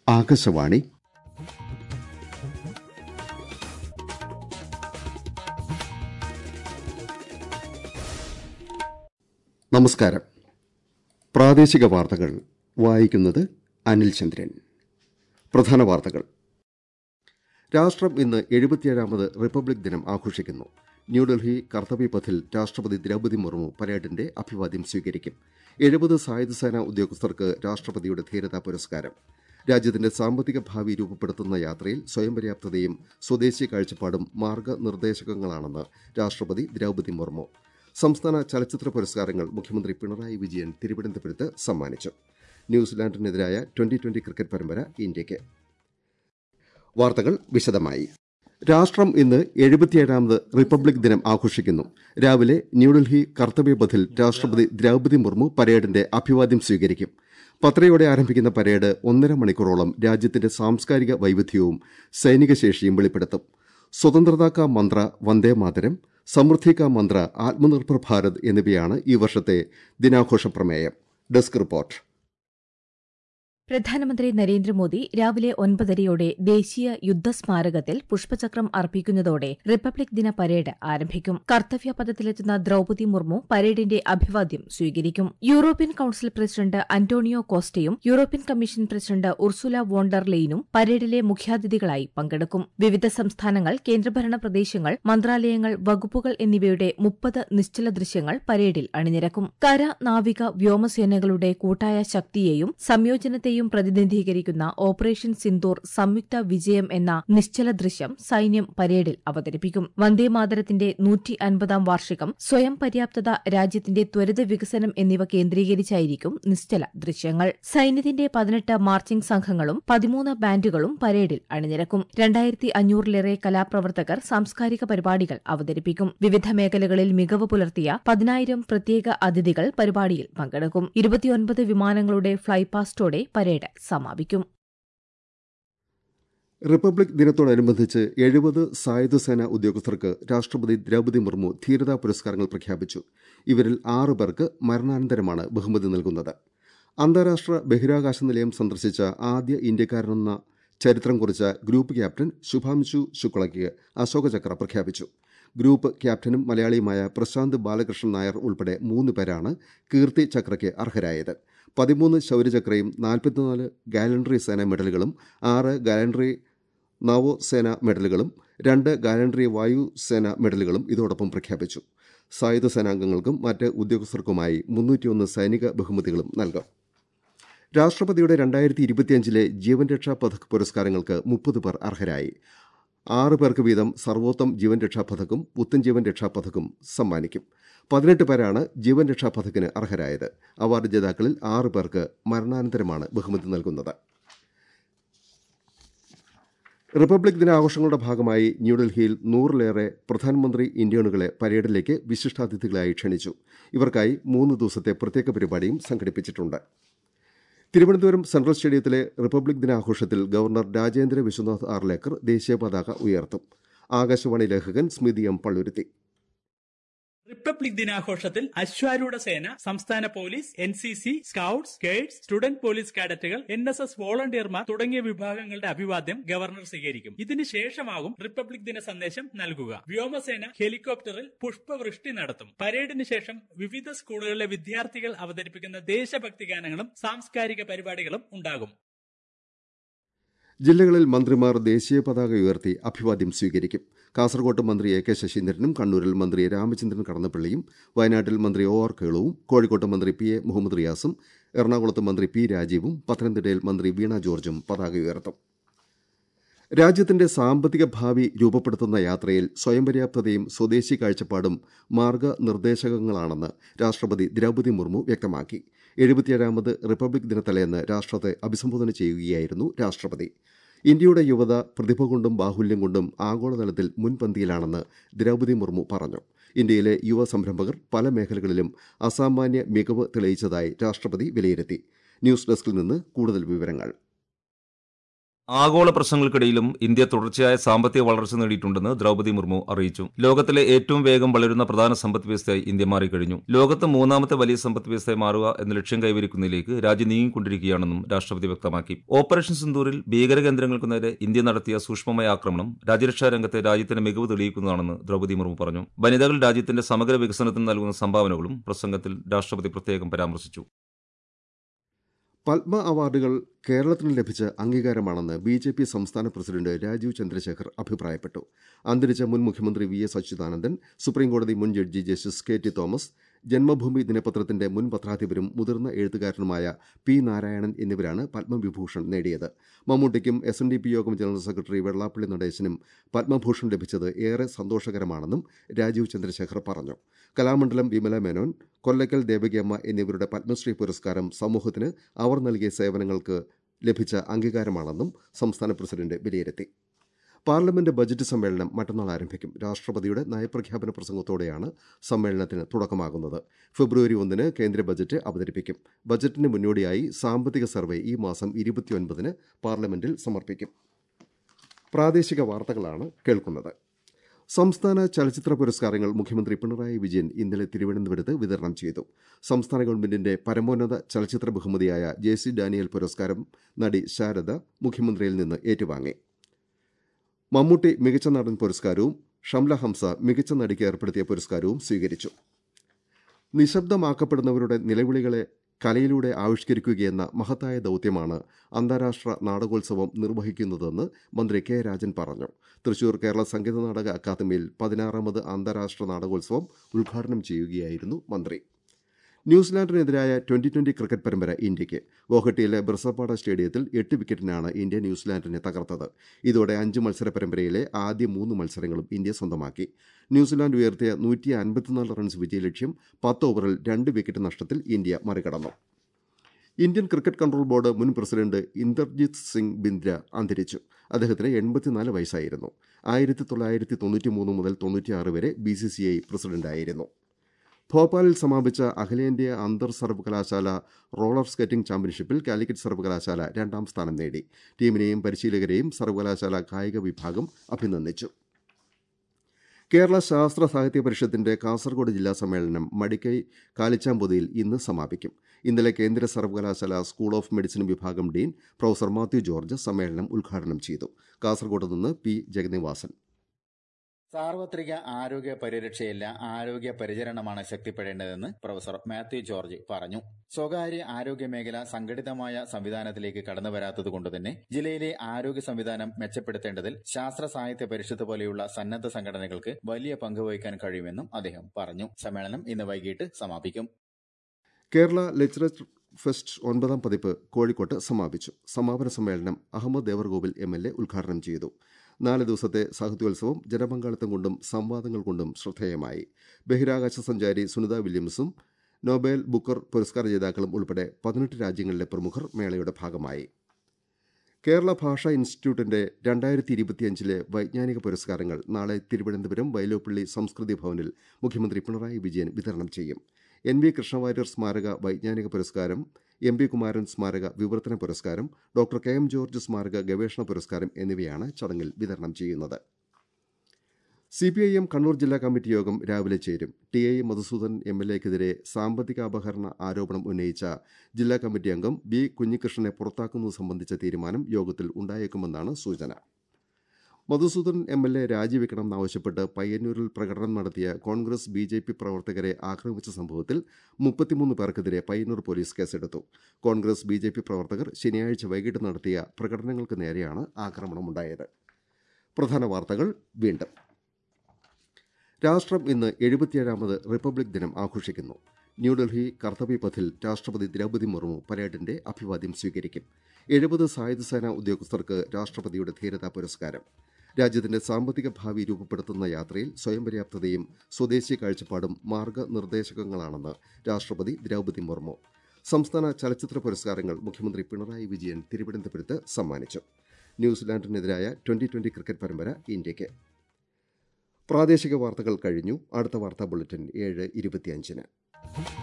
ആകാശവാണി. നമസ്കാരം. പ്രാദേശിക വാർത്തകൾ വായിക്കുന്നത് അനിൽ ചന്ദ്രൻ. പ്രധാന വാർത്തകൾ. രാഷ്ട്രം ഇന്ന് 77ാമത് റിപ്പബ്ലിക് ദിനം ആഘോഷിക്കുന്നു. ന്യൂഡൽഹി കർത്തവ്യപഥിൽ രാഷ്ട്രപതി ദ്രൗപദി മുർമു പരേഡിന്റെ അഭിവാദ്യം സ്വീകരിക്കും. 70 സായുധ സേനാ ഉദ്യോഗസ്ഥർക്ക് രാഷ്ട്രപതിയുടെ ധീരതാ പുരസ്കാരം. രാജ്യത്തിന്റെ സാമ്പത്തിക ഭാവി രൂപപ്പെടുത്തുന്ന യാത്രയിൽ സ്വയം പര്യാപ്തതയും സ്വദേശി കാഴ്ചപ്പാടും മാർഗനിർദ്ദേശകങ്ങളാണെന്ന് രാഷ്ട്രപതി ദ്രൗപദി മുർമു. സംസ്ഥാന ചലച്ചിത്ര പുരസ്കാരങ്ങൾ മുഖ്യമന്ത്രി പിണറായി വിജയൻ തിരുവനന്തപുരത്ത് സമ്മാനിച്ചു. ന്യൂസിലാൻഡിനെതിരായ 2020 ക്രിക്കറ്റ് പരമ്പര ഇന്ത്യയ്ക്ക്. വാർത്തകൾ വിശദമായി. രാഷ്ട്രം ഇന്ന് 77ാമത് റിപ്പബ്ലിക് ദിനം ആഘോഷിക്കുന്നു. രാവിലെ ന്യൂഡൽഹി കർത്തവ്യപഥിൽ രാഷ്ട്രപതി ദ്രൗപദി മുർമു പരേഡിന്റെ അഭിവാദ്യം സ്വീകരിക്കും. 10:00 ആരംഭിക്കുന്ന പരേഡ് 1.5 മണിക്കൂറോളം രാജ്യത്തിന്റെ സാംസ്കാരിക വൈവിധ്യവും സൈനിക ശേഷിയും വെളിപ്പെടുത്തും. സ്വതന്ത്രതാ കാ മന്ത്ര വന്ദേ മാതരം, സമൃദ്ധി കാ മന്ത്ര ആത്മനിർഭർ ഭാരത് എന്നിവയാണ് ഈ വർഷത്തെ ദിനാഘോഷ പ്രമേയം. Desk report. പ്രധാനമന്ത്രി നരേന്ദ്രമോദി രാവിലെ 9:30 ദേശീയ യുദ്ധസ്മാരകത്തിൽ പുഷ്പചക്രം അർപ്പിക്കുന്നതോടെ റിപ്പബ്ലിക് ദിന പരേഡ് ആരംഭിക്കും. കർത്തവ്യപഥത്തിലെത്തുന്ന ദ്രൌപദി മുർമു പരേഡിന്റെ അഭിവാദ്യം സ്വീകരിക്കും. യൂറോപ്യൻ കൌൺസിൽ പ്രസിഡന്റ് അന്റോണിയോ കോസ്റ്റയും European commission president Ursula von der ലെയ്നും പരേഡിലെ മുഖ്യാതിഥികളായി പങ്കെടുക്കും. വിവിധ സംസ്ഥാനങ്ങൾ, കേന്ദ്രഭരണ പ്രദേശങ്ങൾ, മന്ത്രാലയങ്ങൾ, വകുപ്പുകൾ എന്നിവയുടെ 30 നിശ്ചല ദൃശ്യങ്ങൾ പരേഡിൽ അണിനിരക്കും. കര, നാവിക, വ്യോമസേനകളുടെ കൂട്ടായ ശക്തിയെയും സംയോജനത്തെയും പ്രതിനിധീകരിക്കുന്ന ഓപ്പറേഷൻ സിന്ദൂർ സംയുക്ത വിജയം എന്ന നിശ്ചല ദൃശ്യം സൈന്യം പരേഡിൽ അവതരിപ്പിക്കും. വന്ദേമാതരത്തിന്റെ 150ാം വാർഷികം, സ്വയം പര്യാപ്തത, രാജ്യത്തിന്റെ ത്വരിത വികസനം എന്നിവ കേന്ദ്രീകരിച്ചായിരിക്കും നിശ്ചല ദൃശ്യങ്ങൾ. സൈന്യത്തിന്റെ 18 മാർച്ചിംഗ് സംഘങ്ങളും 13 ബാൻഡുകളും പരേഡിൽ അണിനിരക്കും. 2500-ലേറെ കലാപ്രവർത്തകർ സാംസ്കാരിക പരിപാടികൾ അവതരിപ്പിക്കും. വിവിധ മേഖലകളിൽ മികവ് പുലർത്തിയ 10,000 പ്രത്യേക അതിഥികൾ പരിപാടിയിൽ പങ്കെടുക്കും. 29 വിമാനങ്ങളുടെ ഫ്ളൈപാസ്റ്റോടെ പരേഡ് സമാപിക്കും. റിപ്പബ്ലിക് ദിനത്തോടനുബന്ധിച്ച് 70 സായുധ സേനാ ഉദ്യോഗസ്ഥർക്ക് രാഷ്ട്രപതി ദ്രൌപദി മുർമു ധീരതാ പുരസ്കാരങ്ങൾ പ്രഖ്യാപിച്ചു. ഇവരിൽ 6 പേർക്ക് മരണാനന്തരമാണ് ബഹുമതി നൽകുന്നത്. അന്താരാഷ്ട്ര ബഹിരാകാശ നിലയം സന്ദർശിച്ച ആദ്യ ഇന്ത്യക്കാരനെന്ന ചരിത്രം കുറിച്ച ഗ്രൂപ്പ് ക്യാപ്റ്റൻ ശുഭാംശു ശുക്ലയ്ക്ക് അശോക ചക്ര പ്രഖ്യാപിച്ചു. ഗ്രൂപ്പ് ക്യാപ്റ്റനും മലയാളിയുമായ പ്രശാന്ത് ബാലകൃഷ്ണൻ നായർ ഉൾപ്പെടെ 3 പേരാണ് കീർത്തി ചക്രയ്ക്ക് അർഹരായത്. 13 ശൌര്യചക്രയും 44 ഗാലൻട്രി സേനാ മെഡലുകളും 6 ഗാലൻട്രി നവോസേന മെഡലുകളും 2 ഗാലൻട്രി വായുസേന മെഡലുകളും ഇതോടൊപ്പം പ്രഖ്യാപിച്ചു. സായുധ സേനാംഗങ്ങൾക്കും മറ്റ് ഉദ്യോഗസ്ഥർക്കുമായി 301 സൈനിക ബഹുമതികളും നൽകും. രാഷ്ട്രപതിയുടെ 2025 ജീവൻ രക്ഷാ പഥക് പുരസ്കാരങ്ങൾക്ക് 30 പേർ അർഹരായി. 6 പേർക്ക് വീതം സർവോത്തം ജീവൻ രക്ഷാ പഥക്കും ഉത്തം ജീവൻ രക്ഷാ പഥക്കും സമ്മാനിക്കും. 18 പേരാണ് ജീവൻ രക്ഷാ പഥക്കിന് അർഹരായത്. അവാർഡ് ജേതാക്കളിൽ 6 പേർക്ക് മരണാനന്തരമാണ് ബഹുമതി നൽകുന്നത്. റിപ്പബ്ലിക് ദിനാഘോഷങ്ങളുടെ ഭാഗമായി ന്യൂഡൽഹിയിൽ 100-ലേറെ പ്രധാനമന്ത്രി ഇന്റേണുകളെ പരേഡിലേക്ക് വിശിഷ്ടാതിഥികളായി ക്ഷണിച്ചു. ഇവർക്കായി 3 ദിവസത്തെ പ്രത്യേക പരിപാടിയും സംഘടിപ്പിച്ചിട്ടുണ്ട്. തിരുവനന്തപുരം സെൻട്രൽ സ്റ്റേഡിയത്തിലെ റിപ്പബ്ലിക് ദിനാഘോഷത്തിൽ ഗവർണർ രാജേന്ദ്ര വിശ്വനാഥ് ആർലേക്കർ ദേശീയ പതാക ഉയർത്തും. ആകാശവാണി ലേഖകൻ സ്മിതി എം പള്ളുരുത്തി. റിപ്പബ്ലിക് ദിനാഘോഷത്തിൽ അശ്വാരൂഢ സേന, സംസ്ഥാന police, NCC, scouts, guides, student police കാഡറ്റുകൾ, NSS വോളണ്ടിയർമാർ തുടങ്ങിയ വിഭാഗങ്ങളുടെ അഭിവാദ്യം ഗവർണർ സ്വീകരിക്കും. ഇതിനുശേഷമാകും റിപ്പബ്ലിക് ദിന സന്ദേശം നൽകുക. വ്യോമസേന ഹെലികോപ്റ്ററിൽ പുഷ്പവൃഷ്ടി നടത്തും. പരേഡിന് ശേഷം വിവിധ സ്കൂളുകളിലെ വിദ്യാർത്ഥികൾ അവതരിപ്പിക്കുന്ന ദേശഭക്തി ഗാനങ്ങളും സാംസ്കാരിക പരിപാടികളും ഉണ്ടാകും. ജില്ലകളിൽ മന്ത്രിമാർ ദേശീയ പതാക ഉയർത്തി അഭിവാദ്യം സ്വീകരിക്കും. കാസർകോട്ട് മന്ത്രി AK ശശീന്ദ്രനും കണ്ണൂരിൽ മന്ത്രി രാമചന്ദ്രൻ കടന്നപ്പള്ളിയും വയനാട്ടിൽ മന്ത്രി OR കേളുവും കോഴിക്കോട്ട് മന്ത്രി PA മുഹമ്മദ് റിയാസും എറണാകുളത്ത് മന്ത്രി P രാജീവും പത്തനംതിട്ടയിൽ മന്ത്രി വീണ ജോർജും പതാക ഉയർത്തും. രാജ്യത്തിന്റെ സാമ്പത്തിക ഭാവി രൂപപ്പെടുത്തുന്ന യാത്രയിൽ സ്വയം പര്യാപ്തതയും സ്വദേശി കാഴ്ചപ്പാടും മാർഗനിർദ്ദേശകങ്ങളാണെന്ന് രാഷ്ട്രപതി ദ്രൌപദി മുർമു വ്യക്തമാക്കി. 77ാമത് റിപ്പബ്ലിക് ദിനത്തലേന്ന് രാഷ്ട്രത്തെ അഭിസംബോധന ചെയ്യുകയായിരുന്നു രാഷ്ട്രപതി. ഇന്ത്യയുടെ യുവത പ്രതിഭ കൊണ്ടും ബാഹുല്യം കൊണ്ടും ആഗോളതലത്തിൽ മുൻപന്തിയിലാണെന്ന് ദ്രൌപദി മുർമു പറഞ്ഞു. ഇന്ത്യയിലെ യുവ സംരംഭകർ പല മേഖലകളിലും അസാമാന്യ മികവ് തെളിയിച്ചതായി രാഷ്ട്രപതി വിലയിരുത്തി. ന്യൂസ് ഡെസ്കിൽ നിന്ന് കൂടുതൽ വിവരങ്ങൾ. ആഗോള പ്രശ്നങ്ങൾക്കിടയിലും ഇന്ത്യ തുടർച്ചയായ സാമ്പത്തിക വളർച്ച നേടിയിട്ടുണ്ടെന്ന് ദ്രൌപദി മുർമു അറിയിച്ചു. ലോകത്തിലെ ഏറ്റവും വേഗം വളരുന്ന പ്രധാന സമ്പദ് വ്യവസ്ഥയായി ഇന്ത്യ മാറിക്കഴിഞ്ഞു. ലോകത്ത് മൂന്നാമത്തെ വലിയ സമ്പദ് വ്യവസ്ഥയായി മാറുക എന്ന ലക്ഷ്യം കൈവരിക്കുന്നതിലേക്ക് രാജ്യം നീങ്ങിക്കൊണ്ടിരിക്കുകയാണെന്നും രാഷ്ട്രപതി വ്യക്തമാക്കി. ഓപ്പറേഷൻ സിന്ദൂറിൽ ഭീകരകേന്ദ്രങ്ങൾക്ക് നേരെ ഇന്ത്യ നടത്തിയ സൂക്ഷ്മമായ ആക്രമണം രാജ്യരക്ഷാ രംഗത്തെ രാജ്യത്തിന്റെ മികവ് തെളിയിക്കുന്നതാണെന്ന് ദ്രൌപദി മുർമു പറഞ്ഞു. വനിതകൾ രാജ്യത്തിന്റെ സമഗ്ര വികസനത്തിന് നൽകുന്ന സംഭാവനകളും പ്രസംഗത്തിൽ രാഷ്ട്രപതി പ്രത്യേകം പരാമർശിച്ചു. പത്മ അവാർഡുകൾ കേരളത്തിന് ലഭിച്ച അംഗീകാരമാണെന്ന് ബി.ജെ.പി. സംസ്ഥാന പ്രസിഡന്റ് രാജീവ് ചന്ദ്രശേഖർ അഭിപ്രായപ്പെട്ടു. അന്തരിച്ച മുൻ മുഖ്യമന്ത്രി വി.എസ്. അച്യുതാനന്ദൻ, സുപ്രീംകോടതി മുൻ judge justice K T. Thomas, Janmabhumi ദിനപത്രത്തിന്റെ മുൻ പത്രാധിപരും മുതിർന്ന എഴുത്തുകാരനുമായ പി. നാരായണൻ എന്നിവരാണ് പത്മവിഭൂഷൺ നേടിയത്. മമ്മൂട്ടിക്കും SNDP യോഗം ജനറൽ സെക്രട്ടറി വെള്ളാപ്പള്ളി നടേശനും പത്മഭൂഷൺ ലഭിച്ചത് ഏറെ സന്തോഷകരമാണെന്നും രാജീവ് ചന്ദ്രശേഖർ പറഞ്ഞു. കലാമണ്ഡലം വിമല മേനോൻ, കൊല്ലക്കൽ ദേവകിയമ്മ എന്നിവരുടെ പത്മശ്രീ പുരസ്കാരം സമൂഹത്തിന് അവർ നൽകിയ സേവനങ്ങൾക്ക് ലഭിച്ച അംഗീകാരമാണെന്നും സംസ്ഥാന പ്രസിഡന്റ് വിലയിരുത്തി. പാർലമെന്റ് ബജറ്റ് സമ്മേളനം മറ്റന്നാൾ ആരംഭിക്കും. രാഷ്ട്രപതിയുടെ നയപ്രഖ്യാപന പ്രസംഗത്തോടെയാണ് സമ്മേളനത്തിന് തുടക്കമാകുന്നത്. ഫെബ്രുവരി 1 കേന്ദ്ര ബജറ്റ് അവതരിപ്പിക്കും. ബജറ്റിന് മുന്നോടിയായി സാമ്പത്തിക സർവേ ഈ മാസം 29 പാർലമെന്റിൽ സമർപ്പിക്കും. പ്രാദേശിക വാർത്തകളാണ് കേൾക്കുന്നത്. സംസ്ഥാന ചലച്ചിത്ര പുരസ്കാരങ്ങൾ മുഖ്യമന്ത്രി പിണറായി വിജയൻ ഇന്നലെ തിരുവനന്തപുരത്ത് വിതരണം ചെയ്തു. സംസ്ഥാന ഗവൺമെന്റിന്റെ പരമോന്നത ചലച്ചിത്ര ബഹുമതിയായ JC ഡാനിയൽ പുരസ്കാരം നടി ശാരദ മുഖ്യമന്ത്രിയിൽ നിന്ന് ഏറ്റുവാങ്ങി. മമ്മൂട്ടി മികച്ച നടൻ പുരസ്കാരവും ഷംല ഹംസ മികച്ച നടിക്ക് ഏർപ്പെടുത്തിയ പുരസ്കാരവും സ്വീകരിച്ചു. നിശബ്ദമാക്കപ്പെടുന്നവരുടെ നിലവിളികളെ കലയിലൂടെ ആവിഷ്കരിക്കുകയെന്ന മഹത്തായ ദൌത്യമാണ് അന്താരാഷ്ട്ര നാടകോത്സവം നിർവഹിക്കുന്നതെന്ന് മന്ത്രി കെ രാജൻ പറഞ്ഞു. തൃശൂർ കേരള സംഗീത നാടക അക്കാദമിയിൽ 16ാമത് അന്താരാഷ്ട്ര നാടകോത്സവം ഉദ്ഘാടനം ചെയ്യുകയായിരുന്നു മന്ത്രി. ന്യൂസിലാൻഡിനെതിരായ 2020 ക്രിക്കറ്റ് പരമ്പര ഇന്ത്യയ്ക്ക്. ഗോഹട്ടിയിലെ ബിർസപാഡ സ്റ്റേഡിയത്തിൽ 8 വിക്കറ്റിനാണ് ഇന്ത്യ ന്യൂസിലാൻഡിനെ തകർത്തത്. ഇതോടെ 5 മത്സര പരമ്പരയിലെ ആദ്യ 3 മത്സരങ്ങളും ഇന്ത്യ സ്വന്തമാക്കി. ന്യൂസിലാൻഡ് ഉയർത്തിയ 154 റൺസ് വിജയലക്ഷ്യം 10 ഓവറിൽ 2 വിക്കറ്റ് നഷ്ടത്തിൽ ഇന്ത്യ മറികടന്നു. ഇന്ത്യൻ ക്രിക്കറ്റ് കൺട്രോൾ ബോർഡ് മുൻ പ്രസിഡന്റ് ഇന്ദർജിത്ത് സിംഗ് ബിന്ദ്ര അന്തരിച്ചു. അദ്ദേഹത്തിന് 84 വയസ്സായിരുന്നു. 1993 മുതൽ 96 വരെ BCCI പ്രസിഡന്റായിരുന്നു. ഭോപ്പാലിൽ സമാപിച്ച അഖിലേന്ത്യാ അന്തർ സർവകലാശാല റോളർ സ്കേറ്റിംഗ് ചാമ്പ്യൻഷിപ്പിൽ കാലിക്കറ്റ് സർവകലാശാല 2ാം സ്ഥാനം നേടി. ടീമിനെയും പരിശീലകരെയും സർവകലാശാല കായിക വിഭാഗം അഭിനന്ദിച്ചു. കേരള ശാസ്ത്ര സാഹിത്യ പരിഷത്തിന്റെ കാസർഗോഡ് ജില്ലാ സമ്മേളനം മടിക്കൈ കാലിച്ചാമ്പൊതിയിൽ ഇന്ന് സമാപിക്കും. ഇന്നലെ കേന്ദ്ര സർവകലാശാല സ്കൂൾ ഓഫ് മെഡിസിൻ വിഭാഗം ഡീൻ പ്രൊഫസർ മാത്യു ജോർജ് സമ്മേളനം ഉദ്ഘാടനം ചെയ്തു. കാസർഗോഡ് നിന്ന് പി. ജഗന്നിവാസൻ. സാർവത്രിക ആരോഗ്യ പരിരക്ഷയല്ല, ആരോഗ്യ പരിചരണമാണ് ശക്തിപ്പെടേണ്ടതെന്ന് പ്രൊഫസർ മാത്യു ജോർജ് പറഞ്ഞു. സ്വകാര്യ ആരോഗ്യ മേഖല സംഘടിതമായ സംവിധാനത്തിലേക്ക് കടന്നുവരാത്തതുകൊണ്ടുതന്നെ ജില്ലയിലെ ആരോഗ്യ സംവിധാനം മെച്ചപ്പെടുത്തേണ്ടതിൽ ശാസ്ത്ര സാഹിത്യ പരിഷത്ത് പോലെയുള്ള സന്നദ്ധ സംഘടനകൾക്ക് വലിയ പങ്കുവഹിക്കാൻ കഴിയുമെന്നും അദ്ദേഹം പറഞ്ഞു. സമ്മേളനം ഇന്ന് വൈകിട്ട് സമാപിക്കും. കേരള ലിറ്ററേച്ചർ ഫെസ്റ്റ് 9ാം പതിപ്പ് കോഴിക്കോട്ട് സമാപിച്ചു. സമാപന സമ്മേളനം അഹമ്മദ് ദേവർകോവിൽ MLA ഉദ്ഘാടനം ചെയ്തു. 4 ദിവസത്തെ സാഹിത്യോത്സവം ജനപങ്കാളിത്തം കൊണ്ടും സംവാദങ്ങൾ കൊണ്ടും ശ്രദ്ധേയമായി. ബഹിരാകാശ സഞ്ചാരി സുനിത വില്യംസും നോബൽ ബുക്കർ പുരസ്കാര ജേതാക്കളും ഉൾപ്പെടെ 18 രാജ്യങ്ങളിലെ പ്രമുഖർ മേളയുടെ ഭാഗമായി. കേരള ഭാഷാ ഇൻസ്റ്റിറ്റ്യൂട്ടിന്റെ 2025 വൈജ്ഞാനിക പുരസ്കാരങ്ങൾ നാളെ തിരുവനന്തപുരം വൈലോപ്പിള്ളി സംസ്കൃതി ഭവനിൽ മുഖ്യമന്ത്രി പിണറായി വിജയൻ വിതരണം ചെയ്യും. NV കൃഷ്ണവാര്യർ സ്മാരക വൈജ്ഞാനിക പുരസ്കാരം, MB കുമാരൻ സ്മാരക വിവർത്തന പുരസ്കാരം, ഡോക്ടർ KM ജോർജ് സ്മാരക ഗവേഷണ പുരസ്കാരം എന്നിവയാണ് ചടങ്ങിൽ വിതരണം ചെയ്യുന്നത്. CPIM കണ്ണൂർ ജില്ലാ കമ്മിറ്റി യോഗം രാവിലെ ചേരും. TI മധുസൂദൻ MLAക്കെതിരെ സാമ്പത്തികാപഹരണ ആരോപണം ഉന്നയിച്ച ജില്ലാ കമ്മിറ്റി അംഗം B കുഞ്ഞികൃഷ്ണനെ പുറത്താക്കുന്നത് സംബന്ധിച്ച തീരുമാനം യോഗത്തിൽ ഉണ്ടായേക്കുമെന്നാണ് സൂചന. മധുസൂദൻ MLA രാജിവെക്കണമെന്നാവശ്യപ്പെട്ട് പയ്യന്നൂരിൽ പ്രകടനം നടത്തിയ കോൺഗ്രസ് BJP പ്രവർത്തകരെ ആക്രമിച്ച സംഭവത്തിൽ 33 പേർക്കെതിരെ പയ്യന്നൂർ പോലീസ് കേസെടുത്തു. കോൺഗ്രസ് BJP പ്രവർത്തകർ ശനിയാഴ്ച വൈകിട്ട് നടത്തിയ പ്രകടനങ്ങൾക്ക് നേരെയാണ് ആക്രമണമുണ്ടായത്. പ്രധാന വാർത്തകൾ വീണ്ടും. രാഷ്ട്രം ഇന്ന് 77ാമത് റിപ്പബ്ലിക് ദിനം ആഘോഷിക്കുന്നു. ന്യൂഡൽഹി കർത്തവ്യപഥിൽ രാഷ്ട്രപതി ദ്രൌപദി മുർമു പരേഡിന്റെ അഭിവാദ്യം സ്വീകരിക്കും. 70 സായുധസേനാ ഉദ്യോഗസ്ഥർക്ക് രാഷ്ട്രപതിയുടെ ധീരതാ പുരസ്കാരം. രാജ്യത്തിന്റെ സാമ്പത്തിക ഭാവി രൂപപ്പെടുത്തുന്ന യാത്രയിൽ സ്വയം പര്യാപ്തതയും സ്വദേശി കാഴ്ചപ്പാടും മാർഗനിർദ്ദേശകങ്ങളാണെന്ന് രാഷ്ട്രപതി ദ്രൌപദി മുർമു. സംസ്ഥാന ചലച്ചിത്ര പുരസ്കാരങ്ങൾ മുഖ്യമന്ത്രി പിണറായി വിജയൻ തിരുവനന്തപുരത്ത് സമ്മാനിച്ചു. ന്യൂസിലാൻഡിനെതിരായ 2020 ക്രിക്കറ്റ് പരമ്പര ഇന്ത്യയ്ക്ക്. പ്രാദേശിക വാർത്തകൾ കഴിഞ്ഞു. അടുത്ത വാർത്താ ബുള്ളറ്റിൻ 7:25.